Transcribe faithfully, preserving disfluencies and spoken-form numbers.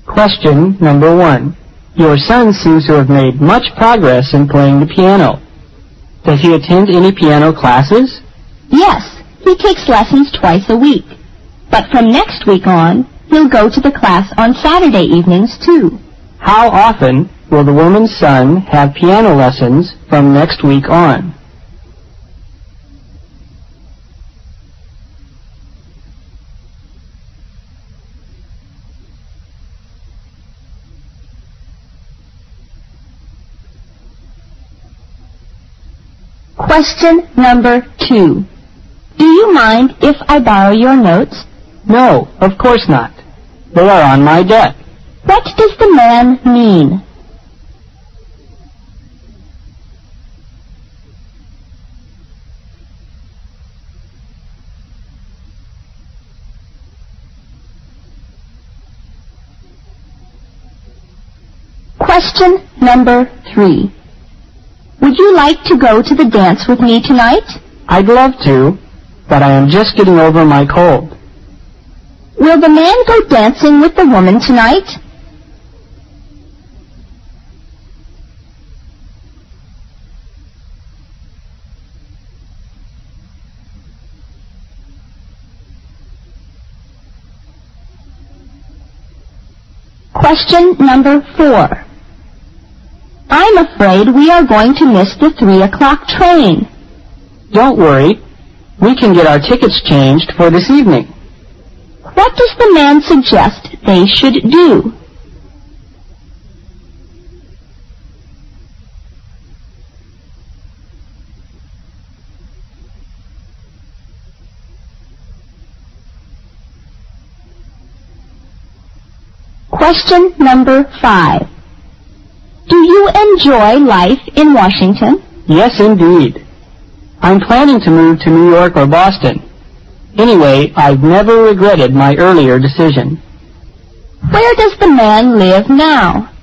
Question number one. Your son seems to have made much progress in playing the piano. Does he attend any piano classes? Yes, he takes lessons twice a week. But from next week on, he'll go to the class on Saturday evenings too. How often will the woman's son have piano lessons from next week on? Question number two. Do you mind if I borrow your notes? No, of course not. They are on my desk. What does the man mean? Question number three. Would you like to go to the dance with me tonight? I'd love to, but I am just getting over my cold. Will the man go dancing with the woman tonight? Question number four. I'm afraid we are going to miss the three o'clock train. Don't worry. We can get our tickets changed for this evening. What does the man suggest they should do? Question number five. Do you enjoy life in Washington? Yes, indeed. I'm planning to move to New York or Boston. Anyway, I've never regretted my earlier decision. Where does the man live now?